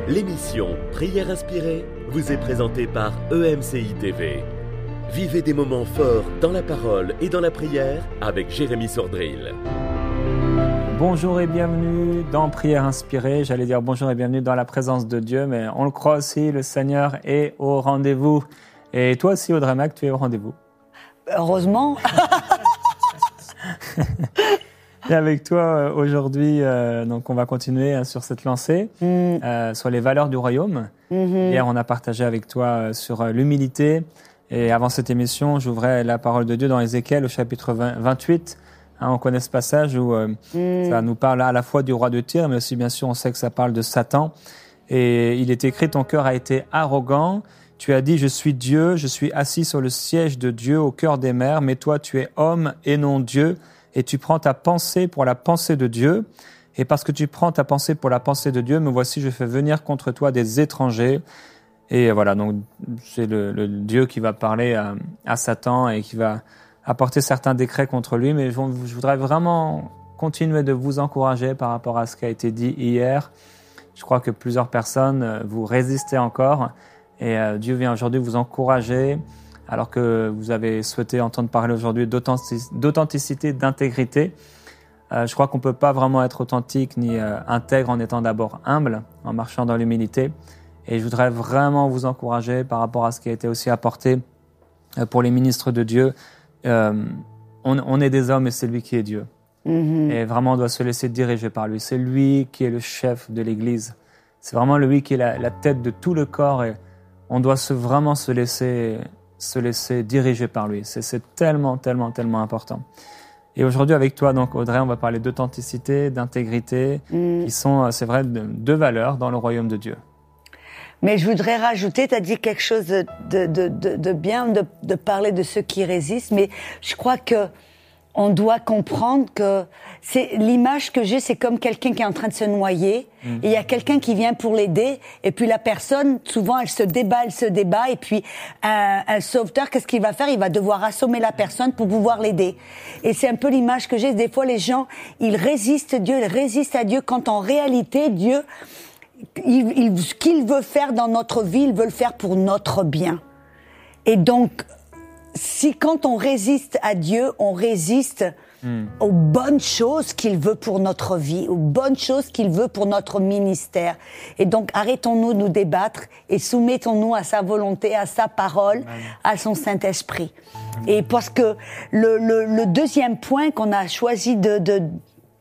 L'émission Prière inspirée vous est présentée par EMCI TV. Vivez des moments forts dans la parole et dans la prière avec Jérémy Sordrill. Bonjour et bienvenue dans Prière inspirée. J'allais dire bonjour et bienvenue dans la présence de Dieu, mais on le croit aussi, le Seigneur est au rendez-vous. Et toi aussi, Audrey Mac, tu es au rendez-vous. Heureusement. Et avec toi aujourd'hui, donc on va continuer sur cette lancée, sur les valeurs du royaume. Hier, on a partagé avec toi sur l'humilité. Et avant cette émission, j'ouvrais la parole de Dieu dans Ézéchiel au chapitre 28. On connaît ce passage où ça nous parle à la fois du roi de Tyr, mais aussi bien sûr on sait que ça parle de Satan. Et il est écrit, ton cœur a été arrogant. Tu as dit, je suis Dieu, je suis assis sur le siège de Dieu au cœur des mers, mais toi tu es homme et non Dieu. Et tu prends ta pensée pour la pensée de Dieu. Et parce que tu prends ta pensée pour la pensée de Dieu, me voici, je fais venir contre toi des étrangers. Et voilà, donc c'est le Dieu qui va parler à Satan et qui va apporter certains décrets contre lui. Mais je voudrais vraiment continuer de vous encourager par rapport à ce qui a été dit hier. Je crois que plusieurs personnes, vous résistez encore. Et Dieu vient aujourd'hui vous encourager, alors que vous avez souhaité entendre parler aujourd'hui d'authenticité, d'intégrité. Je crois qu'on ne peut pas vraiment être authentique ni intègre en étant d'abord humble, en marchant dans l'humilité. Et je voudrais vraiment vous encourager par rapport à ce qui a été aussi apporté pour les ministres de Dieu. On est des hommes et c'est lui qui est Dieu. Et vraiment, on doit se laisser diriger par lui. C'est lui qui est le chef de l'Église. C'est vraiment lui qui est la tête de tout le corps et on doit vraiment se laisser diriger par lui. C'est tellement, tellement, tellement important. Et aujourd'hui, avec toi, donc Audrey, on va parler d'authenticité, d'intégrité, qui sont, c'est vrai, deux valeurs dans le royaume de Dieu. Mais je voudrais rajouter, tu as dit quelque chose de bien, de parler de ceux qui résistent, mais je crois que on doit comprendre que c'est l'image que j'ai, c'est comme quelqu'un qui est en train de se noyer, et il y a quelqu'un qui vient pour l'aider, et puis la personne, souvent, elle se débat, et puis un sauveteur, qu'est-ce qu'il va faire? Il va devoir assommer la personne pour pouvoir l'aider. Et c'est un peu l'image que j'ai. Des fois, les gens, ils résistent à Dieu, quand en réalité, Dieu, ce qu'il veut faire dans notre vie, il veut le faire pour notre bien. Et donc, si quand on résiste à Dieu, on résiste aux bonnes choses qu'il veut pour notre vie, aux bonnes choses qu'il veut pour notre ministère. Et donc, arrêtons-nous de nous débattre et soumettons-nous à sa volonté, à sa parole, à son Saint-Esprit. Et parce que le deuxième point qu'on a choisi de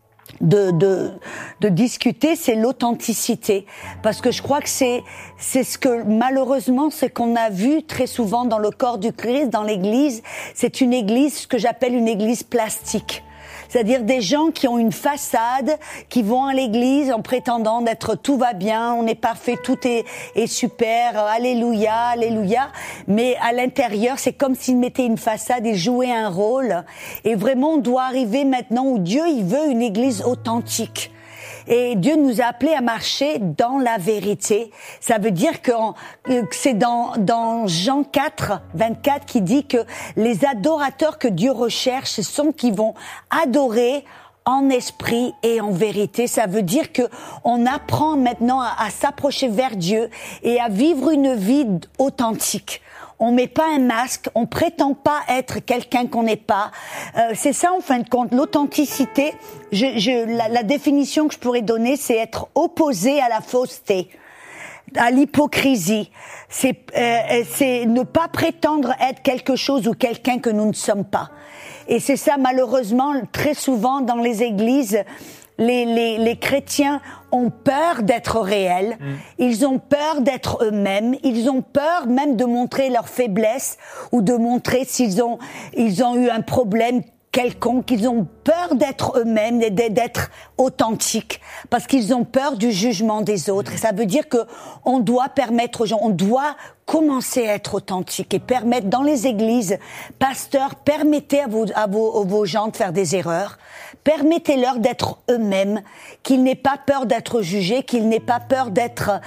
discuter, c'est l'authenticité, parce que je crois que c'est ce que malheureusement c'est qu'on a vu très souvent dans le corps du Christ, dans l'Église. C'est une Église, ce que j'appelle une Église plastique. C'est-à-dire des gens qui ont une façade, qui vont à l'église en prétendant d'être tout va bien, on est parfait, tout est super, alléluia, alléluia. Mais à l'intérieur, c'est comme s'ils mettaient une façade, ils jouaient un rôle. Et vraiment, on doit arriver maintenant où Dieu, il veut une église authentique. Et Dieu nous a appelés à marcher dans la vérité. Ça veut dire que c'est dans Jean 4, 24 qui dit que les adorateurs que Dieu recherche, ce sont qui vont adorer en esprit et en vérité. Ça veut dire que on apprend maintenant à s'approcher vers Dieu et à vivre une vie authentique. On met pas un masque, on prétend pas être quelqu'un qu'on n'est pas. C'est ça en fin de compte, l'authenticité. La définition que je pourrais donner, c'est être opposé à la fausseté, à l'hypocrisie. C'est ne pas prétendre être quelque chose ou quelqu'un que nous ne sommes pas. Et c'est ça malheureusement très souvent dans les églises. Les chrétiens ont peur d'être réels, ils ont peur d'être eux-mêmes, ils ont peur même de montrer leur faiblesse ou de montrer s'ils ont eu un problème quelconque, ils ont peur d'être eux-mêmes et d'être authentiques parce qu'ils ont peur du jugement des autres. Et ça veut dire que on doit permettre aux gens, on doit commencer à être authentique et permettre dans les églises, pasteurs, permettez à vos gens de faire des erreurs. Permettez-leur d'être eux-mêmes, qu'ils n'aient pas peur d'être jugés, qu'ils n'aient pas peur d'être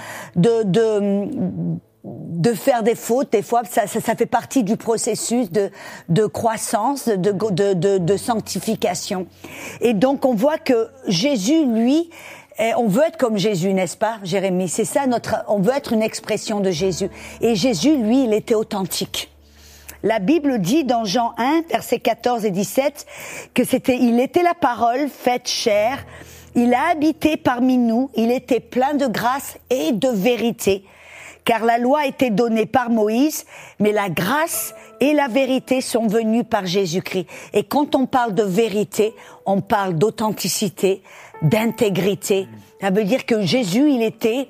de faire des fautes. Des fois, ça fait partie du processus de croissance, de sanctification. Et donc, on voit que Jésus, lui, Et on veut être comme Jésus, n'est-ce pas, Jérémie? C'est ça on veut être une expression de Jésus. Et Jésus, lui, il était authentique. La Bible dit dans Jean 1, versets 14 et 17, il était la parole faite chair, il a habité parmi nous, il était plein de grâce et de vérité. Car la loi a été donnée par Moïse, mais la grâce et la vérité sont venues par Jésus-Christ. Et quand on parle de vérité, on parle d'authenticité, d'intégrité. Ça veut dire que Jésus, il était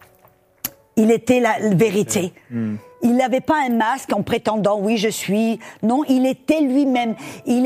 la vérité. Il n'avait pas un masque en prétendant oui je suis. Non, il était lui-même. Il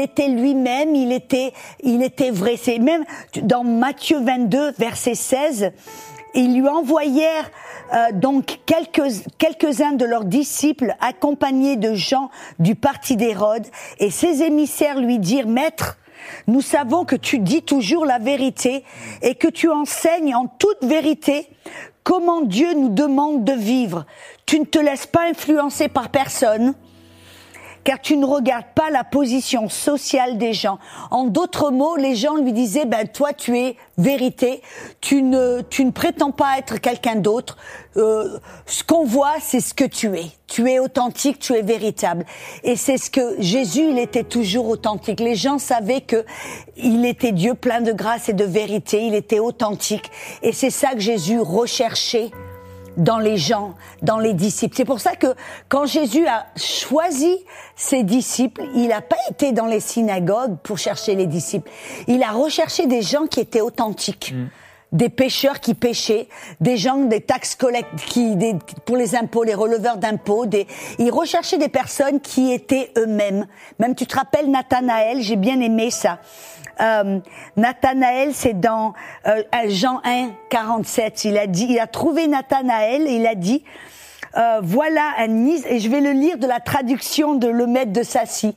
était vrai. C'est même dans Matthieu 22 verset 16, ils lui envoyèrent donc quelques-uns de leurs disciples accompagnés de gens du parti d'Hérode, et ses émissaires lui dirent: Maître, nous savons que tu dis toujours la vérité et que tu enseignes en toute vérité comment Dieu nous demande de vivre. Tu ne te laisses pas influencer par personne, car tu ne regardes pas la position sociale des gens. En d'autres mots, les gens lui disaient: toi tu es vérité, tu ne prétends pas être quelqu'un d'autre. Ce qu'on voit, c'est ce que tu es. Tu es authentique, tu es véritable. Et c'est ce que Jésus, il était toujours authentique. Les gens savaient que il était Dieu plein de grâce et de vérité. Il était authentique. Et c'est ça que Jésus recherchait dans les gens, dans les disciples. C'est pour ça que quand Jésus a choisi ses disciples, il n'a pas été dans les synagogues pour chercher les disciples. Il a recherché des gens qui étaient authentiques. Des pécheurs qui péchaient, des gens des taxes collectes pour les impôts, les releveurs d'impôts. Il recherchait des personnes qui étaient eux-mêmes. Même tu te rappelles Nathanaël, j'ai bien aimé ça. Nathanaël, c'est dans Jean 1, 47. Il a trouvé Nathanaël et il a dit voilà un et je vais le lire de la traduction de Le Maître de Sassy.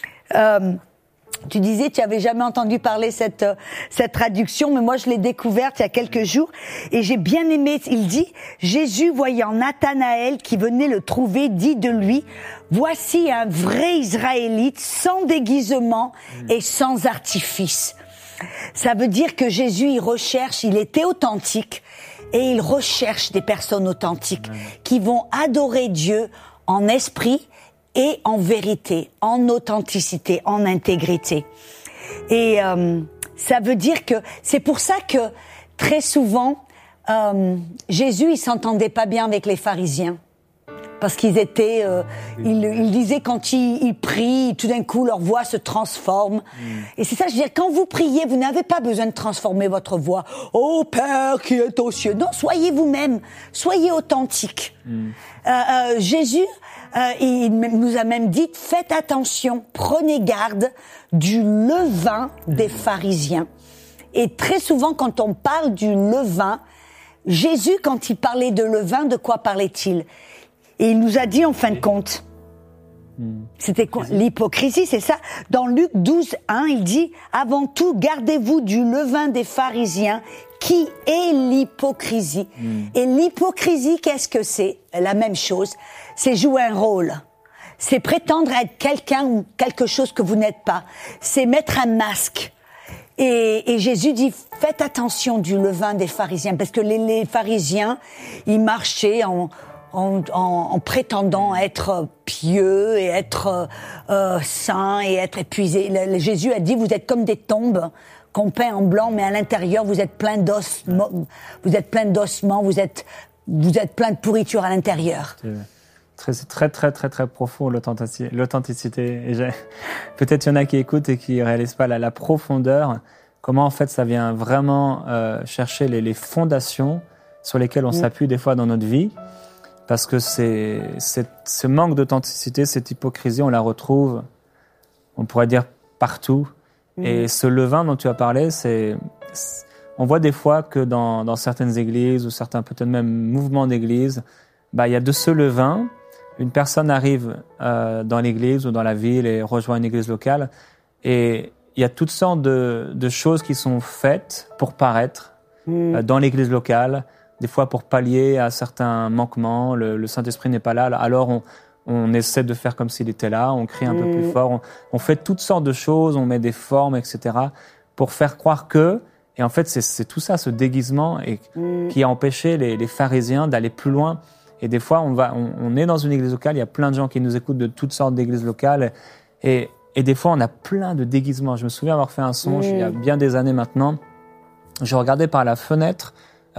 Tu disais, tu avais jamais entendu parler cette traduction, mais moi je l'ai découverte il y a quelques jours et j'ai bien aimé. Il dit: Jésus, voyant Nathanaël qui venait le trouver, dit de lui: voici un vrai Israélite sans déguisement et sans artifice. Ça veut dire que Jésus, il était authentique et il recherche des personnes authentiques qui vont adorer Dieu en esprit et en vérité, en authenticité, en intégrité. Et ça veut dire que c'est pour ça que très souvent Jésus il s'entendait pas bien avec les pharisiens parce qu'ils étaient ils disaient quand ils prient, tout d'un coup leur voix se transforme. Et c'est ça, je veux dire, quand vous priez, vous n'avez pas besoin de transformer votre voix. Ô Père qui est aux cieux. Non, soyez vous-même, soyez authentique. Jésus il nous a même dit: faites attention, prenez garde du levain des pharisiens. Et très souvent, quand on parle du levain, Jésus, quand il parlait de levain, de quoi parlait-il? Et il nous a dit en fin de compte, c'était quoi? L'hypocrisie, c'est ça. Dans Luc 12, 1, il dit: avant tout, gardez-vous du levain des pharisiens, qui est l'hypocrisie. Et l'hypocrisie, qu'est-ce que c'est? La même chose. C'est jouer un rôle. C'est prétendre être quelqu'un ou quelque chose que vous n'êtes pas. C'est mettre un masque. Et Jésus dit: faites attention du levain des pharisiens, parce que les pharisiens, ils marchaient en prétendant être pieux et être saints et être épuisés. Jésus a dit: vous êtes comme des tombes qu'on peint en blanc, mais à l'intérieur vous êtes plein d'ossements, vous êtes plein de pourriture à l'intérieur. C'est très très profond l'authenticité. Et peut-être il y en a qui écoutent et qui réalisent pas la profondeur. Comment en fait ça vient vraiment chercher les fondations sur lesquelles on s'appuie des fois dans notre vie. Parce que ce manque d'authenticité, cette hypocrisie, on la retrouve, on pourrait dire, partout. Et ce levain dont tu as parlé, on voit des fois que dans certaines églises ou certains peut-être même mouvements d'église, il y a de ce levain, une personne arrive dans l'église ou dans la ville et rejoint une église locale, et il y a toutes sortes de choses qui sont faites pour paraître dans l'église locale, des fois pour pallier à certains manquements. Le Saint-Esprit n'est pas là, alors on essaie de faire comme s'il était là, on crie un peu plus fort, on fait toutes sortes de choses, on met des formes, etc., pour faire croire que, Et en fait, c'est tout ça, ce déguisement, qui a empêché les pharisiens d'aller plus loin. Et des fois, on est dans une église locale, il y a plein de gens qui nous écoutent de toutes sortes d'églises locales. Et des fois, on a plein de déguisements. Je me souviens avoir fait un songe il y a bien des années maintenant. Je regardais par la fenêtre,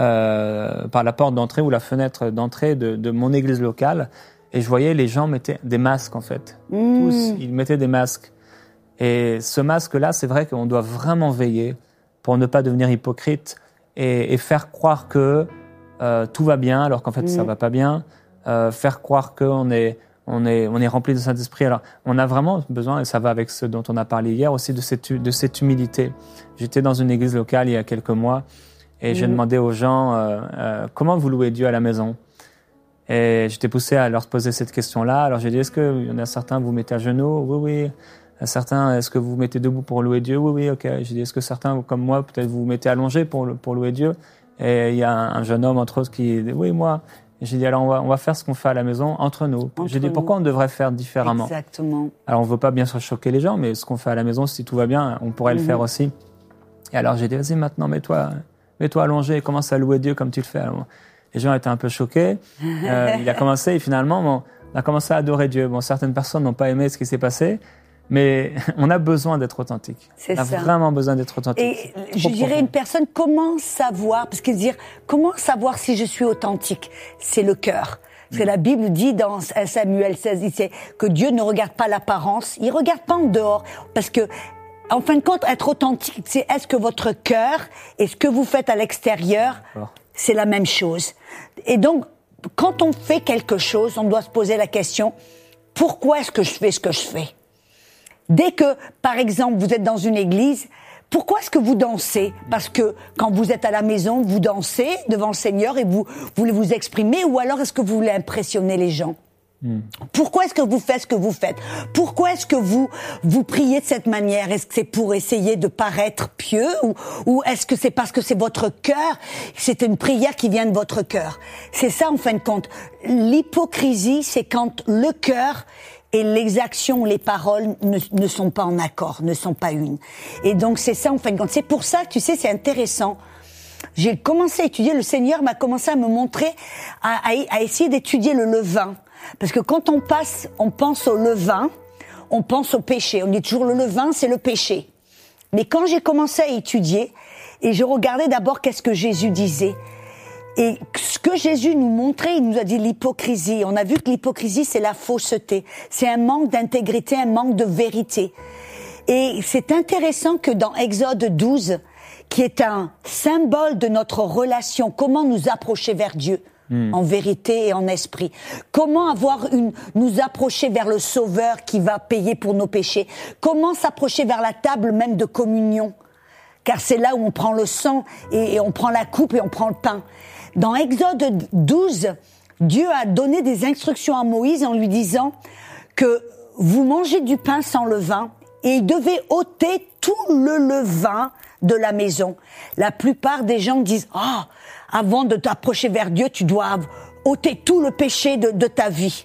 par la porte d'entrée ou la fenêtre d'entrée de mon église locale. Et je voyais les gens mettaient des masques, en fait. Tous, ils mettaient des masques. Et ce masque-là, c'est vrai qu'on doit vraiment veiller pour ne pas devenir hypocrite et faire croire que tout va bien, alors qu'en fait, ça va pas bien. Faire croire qu'on est rempli de Saint-Esprit. Alors, on a vraiment besoin, et ça va avec ce dont on a parlé hier aussi, de cette humilité. J'étais dans une église locale il y a quelques mois et j'ai demandé aux gens comment vous louez Dieu à la maison. Et j'étais poussé à leur poser cette question-là. Alors j'ai dit, est-ce qu'il y en a certains vous mettez à genoux? Oui. Certains, est-ce que vous vous mettez debout pour louer Dieu? Oui, ok. J'ai dit, est-ce que certains, comme moi, peut-être vous vous mettez allongé pour louer Dieu? Et il y a un jeune homme, entre autres, qui dit, oui, moi. J'ai dit, alors on va faire ce qu'on fait à la maison entre nous. J'ai dit, pourquoi on devrait faire différemment? Exactement. Alors on veut pas bien sûr choquer les gens, mais ce qu'on fait à la maison, si tout va bien, on pourrait le faire aussi. Et alors j'ai dit, vas-y maintenant, mets-toi allongé et commence à louer Dieu comme tu le fais. Alors, les gens étaient un peu choqués. Il a commencé et finalement, on a commencé à adorer Dieu. Bon, certaines personnes n'ont pas aimé ce qui s'est passé, mais on a besoin d'être authentique. C'est on a vraiment besoin d'être authentique. Et je dirais une personne, comment savoir, parce que dire, comment savoir si je suis authentique? C'est le cœur. Parce que la Bible dit dans Samuel 16, il sait que Dieu ne regarde pas l'apparence, il regarde pas en dehors, parce que en fin de compte, être authentique, c'est est-ce que votre cœur et ce que vous faites à l'extérieur, c'est la même chose. Et donc, quand on fait quelque chose, on doit se poser la question, pourquoi est-ce que je fais ce que je fais? Dès que, par exemple, vous êtes dans une église, pourquoi est-ce que vous dansez? Parce que quand vous êtes à la maison, vous dansez devant le Seigneur et vous voulez vous exprimer, ou alors est-ce que vous voulez impressionner les gens? Pourquoi est-ce que vous faites ce que vous faites? Pourquoi est-ce que vous priez de cette manière? Est-ce que c'est pour essayer de paraître pieux ou est-ce que c'est parce que c'est votre cœur? C'est une prière qui vient de votre cœur. C'est ça en fin de compte. L'hypocrisie, c'est quand le cœur et les actions, les paroles ne sont pas en accord, ne sont pas une. Et donc c'est ça en fin de compte. C'est pour ça, tu sais, c'est intéressant. J'ai commencé à étudier, le Seigneur m'a commencé à me montrer, à essayer d'étudier le levain. Parce que quand on pense au levain, on pense au péché. On dit toujours le levain, c'est le péché. Mais quand j'ai commencé à étudier, et je regardais d'abord qu'est-ce que Jésus disait, et ce que Jésus nous montrait, il nous a dit l'hypocrisie. On a vu que l'hypocrisie, c'est la fausseté. C'est un manque d'intégrité, un manque de vérité. Et c'est intéressant que dans Exode 12, qui est un symbole de notre relation, comment nous approcher vers Dieu, en vérité et en esprit. Comment nous approcher vers le Sauveur qui va payer pour nos péchés. Comment s'approcher vers la table même de communion. Car c'est là où on prend le sang et on prend la coupe et on prend le pain. Dans Exode 12, Dieu a donné des instructions à Moïse en lui disant que vous mangez du pain sans levain et il devait ôter tout le levain de la maison. La plupart des gens disent avant de t'approcher vers Dieu, tu dois ôter tout le péché de ta vie.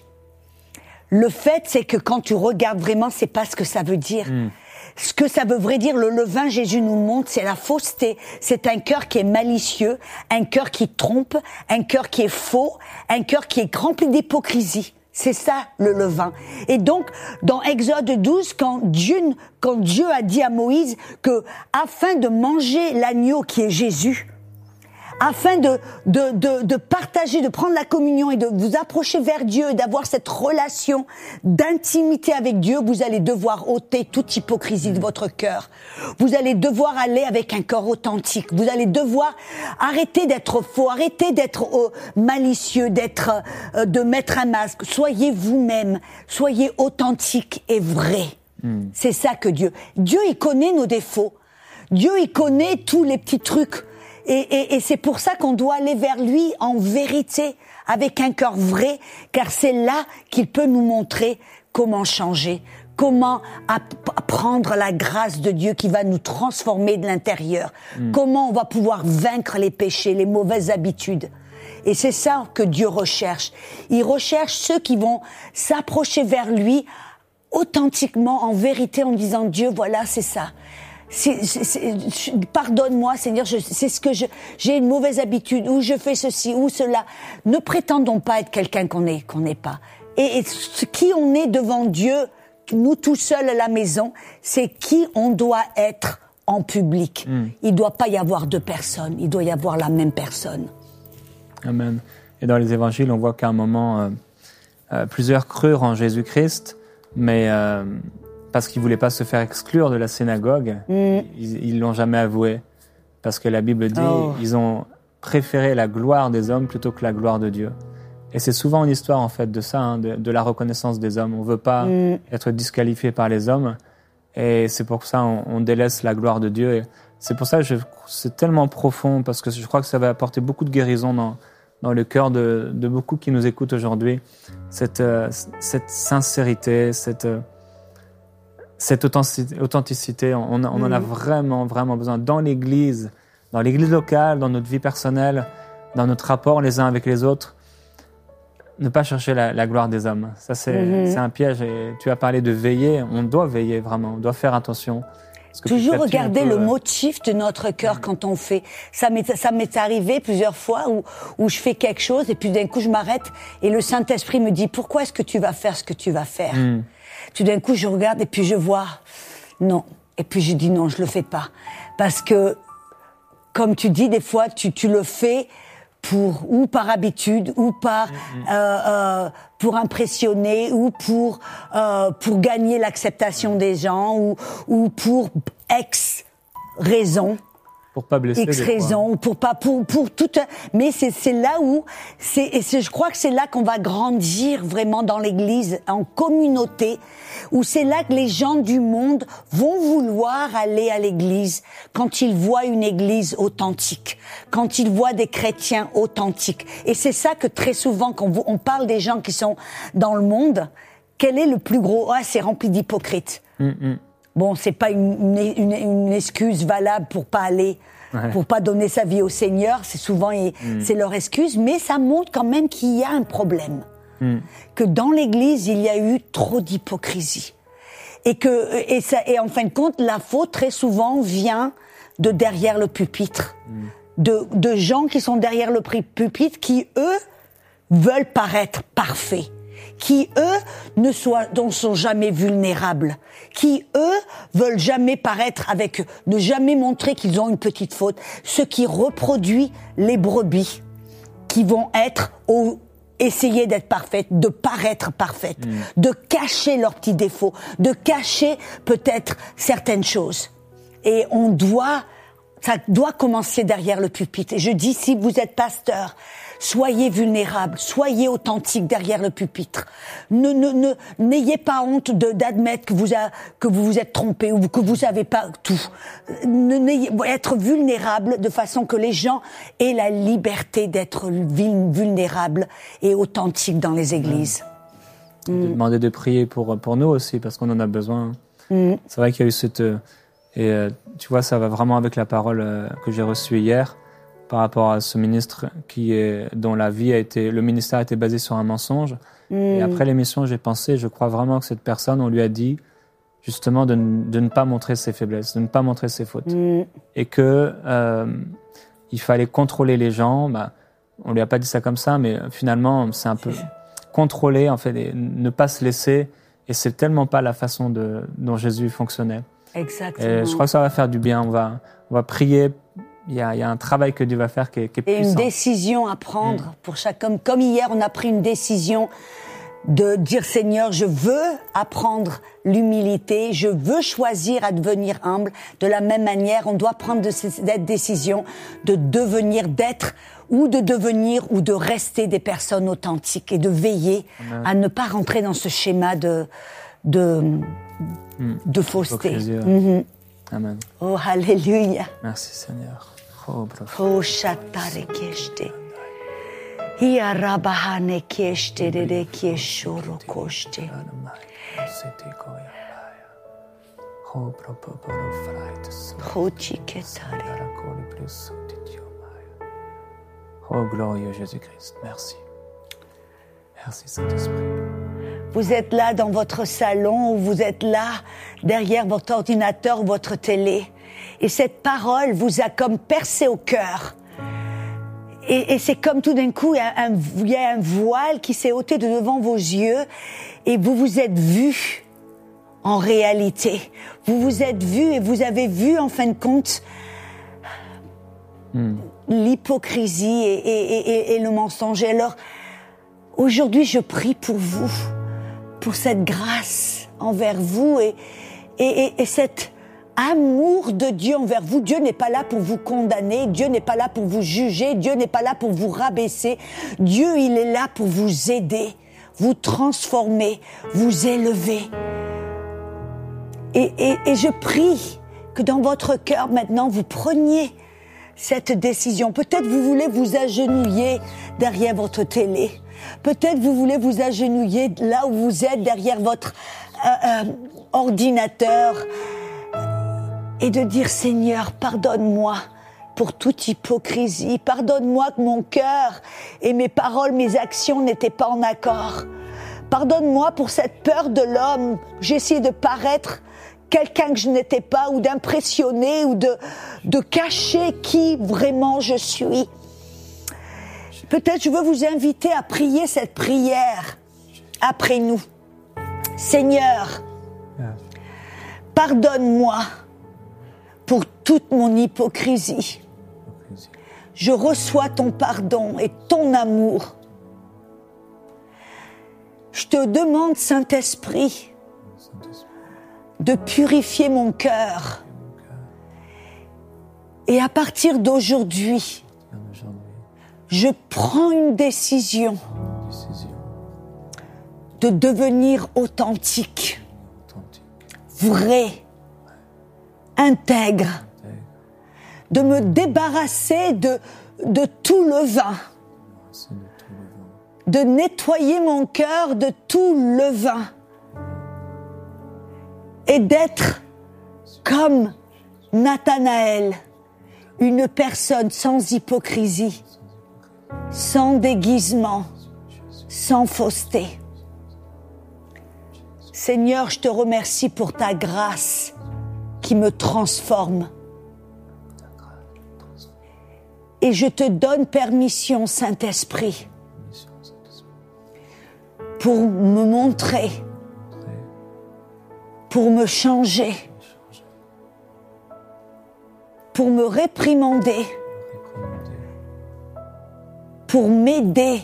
Le fait, c'est que quand tu regardes vraiment, c'est pas ce que ça veut dire. Ce que ça veut vrai dire, le levain, Jésus nous montre, c'est la fausseté. C'est un cœur qui est malicieux, un cœur qui trompe, un cœur qui est faux, un cœur qui est rempli d'hypocrisie. C'est ça, le levain. Et donc, dans Exode 12, quand Dieu a dit à Moïse que, afin de manger l'agneau qui est Jésus, afin de partager, de prendre la communion et de vous approcher vers Dieu et d'avoir cette relation d'intimité avec Dieu, vous allez devoir ôter toute hypocrisie de votre cœur. Vous allez devoir aller avec un cœur authentique. Vous allez devoir arrêter d'être faux, arrêter d'être malicieux, de mettre un masque. Soyez vous-même, soyez authentique et vrai. C'est ça que Dieu, il connaît nos défauts. Dieu, il connaît tous les petits trucs. Et c'est pour ça qu'on doit aller vers lui en vérité, avec un cœur vrai, car c'est là qu'il peut nous montrer comment changer, comment apprendre la grâce de Dieu qui va nous transformer de l'intérieur, comment on va pouvoir vaincre les péchés, les mauvaises habitudes. Et c'est ça que Dieu recherche. Il recherche ceux qui vont s'approcher vers lui authentiquement, en vérité, en disant Dieu, voilà, c'est ça. Pardonne-moi, Seigneur, j'ai une mauvaise habitude, ou je fais ceci, ou cela. Ne prétendons pas être quelqu'un qu'on n'est pas. Et qui on est devant Dieu, nous tout seuls à la maison, c'est qui on doit être en public. Il ne doit pas y avoir deux personnes, il doit y avoir la même personne. Amen. Et dans les évangiles, on voit qu'à un moment, plusieurs crurent en Jésus-Christ, mais parce qu'ils ne voulaient pas se faire exclure de la synagogue, ils ne l'ont jamais avoué. Parce que la Bible dit, ils ont préféré la gloire des hommes plutôt que la gloire de Dieu. Et c'est souvent une histoire en fait de ça, hein, de la reconnaissance des hommes. On ne veut pas être disqualifié par les hommes, et c'est pour ça on délaisse la gloire de Dieu. Et c'est pour ça que c'est tellement profond, parce que je crois que ça va apporter beaucoup de guérison dans le cœur de beaucoup qui nous écoutent aujourd'hui. Cette sincérité, cette authenticité, on en a vraiment, vraiment besoin dans l'église locale, dans notre vie personnelle, dans notre rapport les uns avec les autres. Ne pas chercher la gloire des hommes. Ça, c'est un piège. Et tu as parlé de veiller. On doit veiller vraiment. On doit faire attention. Toujours regarder le motif de notre cœur quand on fait. Ça m'est arrivé plusieurs fois où je fais quelque chose et puis d'un coup je m'arrête et le Saint-Esprit me dit pourquoi est-ce que tu vas faire ce que tu vas faire. Tout d'un coup je regarde et puis je vois non. Et puis je dis non, je le fais pas. Parce que comme tu dis des fois tu le fais ou par habitude, ou pour impressionner, ou pour gagner l'acceptation des gens, ou pour X raison. Pour pas blesser. X raison, pour tout. Mais c'est là où je crois que c'est là qu'on va grandir vraiment dans l'Église, en communauté, où c'est là que les gens du monde vont vouloir aller à l'Église quand ils voient une Église authentique, quand ils voient des chrétiens authentiques. Et c'est ça que très souvent, quand on parle des gens qui sont dans le monde, quel est le plus gros? C'est rempli d'hypocrites. Bon, c'est pas une excuse valable pour pas aller, pour pas donner sa vie au Seigneur. C'est souvent, c'est leur excuse, mais ça montre quand même qu'il y a un problème. Que dans l'Église, il y a eu trop d'hypocrisie. Et en fin de compte, la faute, très souvent, vient de derrière le pupitre. De gens qui sont derrière le pupitre, qui, eux, veulent paraître parfaits. Qui, eux, ne sont jamais vulnérables, qui, eux, veulent jamais paraître ne jamais montrer qu'ils ont une petite faute, ce qui reproduit les brebis, qui vont essayer d'être parfaites, de paraître parfaites, de cacher leurs petits défauts, de cacher peut-être certaines choses. Et ça doit commencer derrière le pupitre. Et je dis, si vous êtes pasteur, soyez vulnérables, soyez authentiques derrière le pupitre. N'ayez pas honte d'admettre que vous vous êtes trompé ou que vous savez pas tout. Être vulnérable de façon que les gens aient la liberté d'être vulnérables et authentiques dans les églises. Demander de prier pour nous aussi, parce qu'on en a besoin. C'est vrai qu'il y a eu tu vois, ça va vraiment avec la parole que j'ai reçue hier par rapport à ce ministre dont le ministère a été basé sur un mensonge. Et après l'émission, j'ai pensé, je crois vraiment que cette personne, on lui a dit justement de ne pas montrer ses faiblesses, de ne pas montrer ses fautes. Et que il fallait contrôler les gens. On lui a pas dit ça comme ça, mais finalement, c'est un peu contrôler, en fait, et ne pas se laisser. Et c'est tellement pas la façon dont Jésus fonctionnait. Exactement. Et je crois que ça va faire du bien. On va prier. Il y a un travail que Dieu va faire qui est puissant. Et une décision à prendre pour chacun. Comme hier, on a pris une décision de dire Seigneur, je veux apprendre l'humilité, je veux choisir à devenir humble. De la même manière, on doit prendre cette décision de devenir, ou de rester des personnes authentiques et de veiller à ne pas rentrer dans ce schéma de fausseté. Amen. Oh, alléluia. Merci Seigneur. Oh, shatare keshte. Ia rabahane keshte de keshoro koshte. Oh, chiketare. Oh, glorieux Jésus-Christ, merci. Merci Saint-Esprit. Vous êtes là dans votre salon ou vous êtes là derrière votre ordinateur ou votre télé Et cette parole vous a comme percé au cœur. Et c'est comme tout d'un coup, il y a un voile qui s'est ôté de devant vos yeux et vous vous êtes vus en réalité. Vous vous êtes vus et vous avez vu en fin de compte l'hypocrisie et le mensonge. Alors, aujourd'hui, je prie pour vous, pour cette grâce envers vous et cet amour de Dieu envers vous. Dieu n'est pas là pour vous condamner, Dieu n'est pas là pour vous juger, Dieu n'est pas là pour vous rabaisser. Dieu, il est là pour vous aider, vous transformer, vous élever. Et je prie que dans votre cœur maintenant, vous preniez cette décision. Peut-être vous voulez vous agenouiller derrière votre télé. Peut-être vous voulez vous agenouiller là où vous êtes, derrière votre ordinateur. Et de dire, Seigneur, pardonne-moi pour toute hypocrisie. Pardonne-moi que mon cœur et mes paroles, mes actions n'étaient pas en accord. Pardonne-moi pour cette peur de l'homme. J'ai essayé de paraître quelqu'un que je n'étais pas, ou d'impressionner, ou de cacher qui vraiment je suis. Peut-être je veux vous inviter à prier cette prière après nous. Seigneur, pardonne-moi pour toute mon hypocrisie. Je reçois ton pardon et ton amour. Je te demande, Saint-Esprit, de purifier mon cœur. Et à partir d'aujourd'hui, je prends une décision de devenir authentique, vrai, intègre, de me débarrasser de tout levain, de nettoyer mon cœur de tout levain et d'être comme Nathanaël, une personne sans hypocrisie, sans déguisement, sans fausseté. Seigneur, je te remercie pour ta grâce qui me transforme. Et je te donne permission, Saint-Esprit, pour me montrer, pour me changer, pour me réprimander, pour m'aider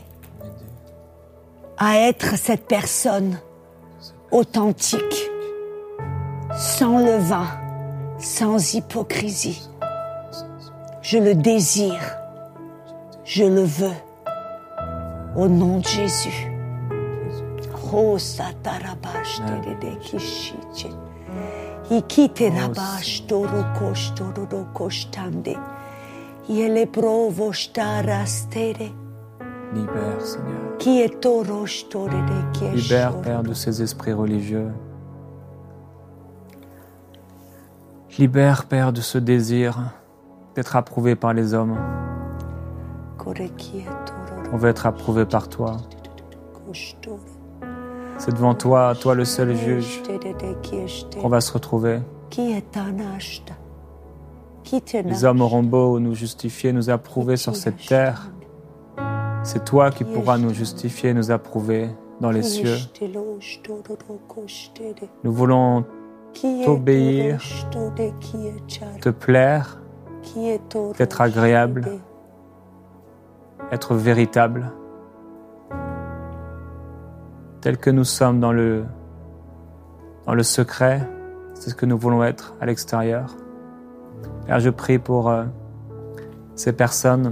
à être cette personne authentique, sans levain, sans hypocrisie. Je le désire, je le veux, au nom de Jésus. Libère, Seigneur. Libère, Père, de ces esprits religieux. Libère, Père, de ce désir d'être approuvé par les hommes. On veut être approuvé par toi. C'est devant toi, toi le seul juge, qu'on va se retrouver. Les hommes auront beau nous justifier, nous approuver sur cette terre. C'est toi qui pourras nous justifier, nous approuver dans les cieux. Nous voulons t'obéir, te plaire, être agréable, être véritable, tel que nous sommes dans le secret, c'est ce que nous voulons être à l'extérieur. Père, je prie pour ces personnes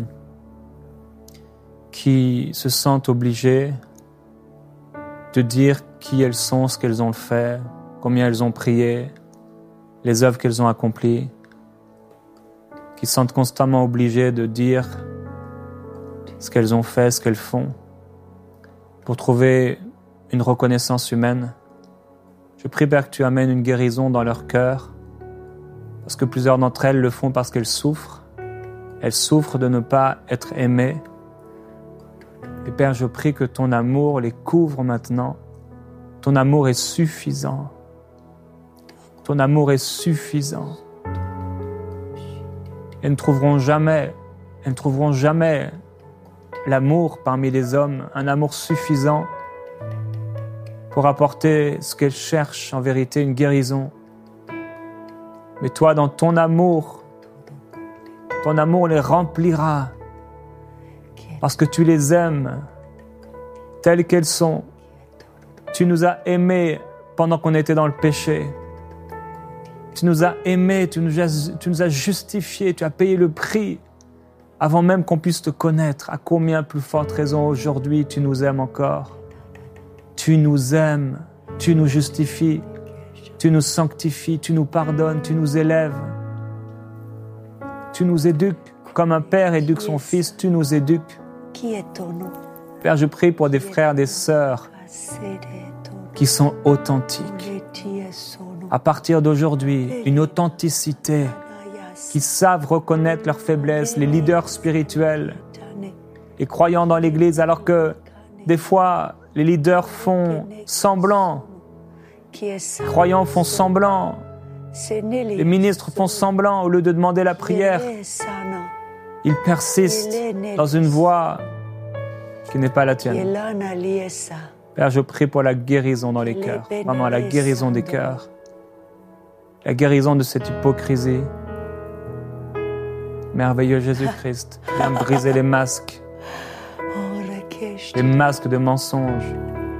qui se sentent obligées de dire qui elles sont, ce qu'elles ont fait, combien elles ont prié, les œuvres qu'elles ont accomplies, qui se sentent constamment obligées de dire ce qu'elles ont fait, ce qu'elles font, pour trouver une reconnaissance humaine. Je prie, Père, que tu amènes une guérison dans leur cœur, parce que plusieurs d'entre elles le font parce qu'elles souffrent. Elles souffrent de ne pas être aimées. Et Père, je prie que ton amour les couvre maintenant. Ton amour est suffisant. Ton amour est suffisant. Elles ne trouveront jamais l'amour parmi les hommes, un amour suffisant pour apporter ce qu'elles cherchent, en vérité, une guérison. Mais toi, dans ton amour les remplira parce que tu les aimes telles qu'elles sont. Tu nous as aimés pendant qu'on était dans le péché. Tu nous as aimés, tu nous as justifiés, tu as payé le prix avant même qu'on puisse te connaître. À combien plus forte raison aujourd'hui tu nous aimes encore. Tu nous aimes, tu nous justifies, tu nous sanctifies, tu nous pardonnes, tu nous élèves. Tu nous éduques comme un père éduque son fils, tu nous éduques. Père, je prie pour des frères, des sœurs qui sont authentiques. À partir d'aujourd'hui, une authenticité, qui savent reconnaître leurs faiblesses, les leaders spirituels, les croyants dans l'Église, alors que des fois, les leaders font semblant, les croyants font semblant, les ministres font semblant au lieu de demander la prière. Ils persistent dans une voie qui n'est pas la tienne. Père, je prie pour la guérison dans les cœurs, vraiment la guérison des cœurs, la guérison de cette hypocrisie. Merveilleux Jésus-Christ, viens briser les masques de mensonges.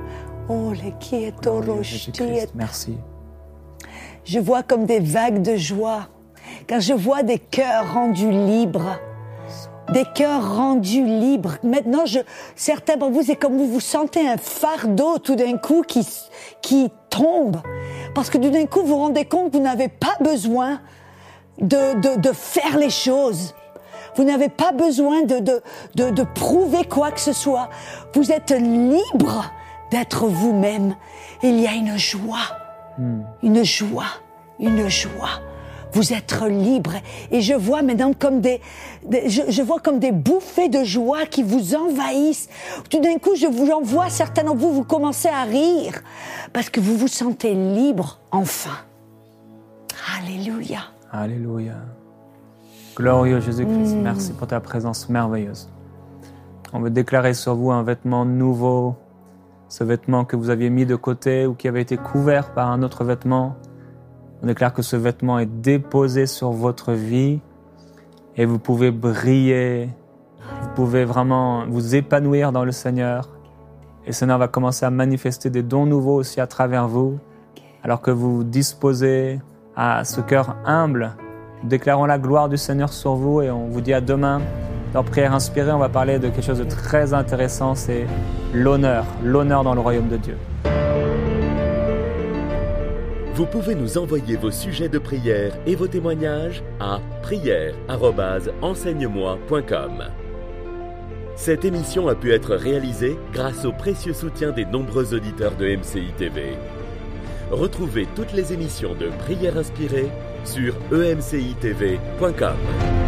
Jésus-Christ, merci. Je vois comme des vagues de joie, quand je vois des cœurs rendus libres. Des cœurs rendus libres. Maintenant, certains d'entre vous, c'est comme vous sentez un fardeau tout d'un coup qui tombe. Parce que tout d'un coup, vous vous rendez compte que vous n'avez pas besoin de faire les choses. Vous n'avez pas besoin de prouver quoi que ce soit. Vous êtes libre d'être vous-même. Il y a une joie. Une joie. Vous êtes libre. Et je vois maintenant comme je vois comme des bouffées de joie qui vous envahissent. Tout d'un coup, j'en vois certains d'entre vous commencez à rire parce que vous vous sentez libre enfin. Alléluia. Alléluia. Glorieux Jésus-Christ, merci pour ta présence merveilleuse. On veut déclarer sur vous un vêtement nouveau, ce vêtement que vous aviez mis de côté ou qui avait été couvert par un autre vêtement. On déclare que ce vêtement est déposé sur votre vie et vous pouvez briller, vous pouvez vraiment vous épanouir dans le Seigneur. Et le Seigneur va commencer à manifester des dons nouveaux aussi à travers vous, alors que vous disposez à ce cœur humble. Déclarons la gloire du Seigneur sur vous et on vous dit à demain. Dans Prière Inspirée, on va parler de quelque chose de très intéressant, c'est l'honneur dans le royaume de Dieu. Vous pouvez nous envoyer vos sujets de prière et vos témoignages à prière@enseigne-moi.com. Cette émission a pu être réalisée grâce au précieux soutien des nombreux auditeurs de MCI TV. Retrouvez toutes les émissions de Prière Inspirée sur emcitv.com.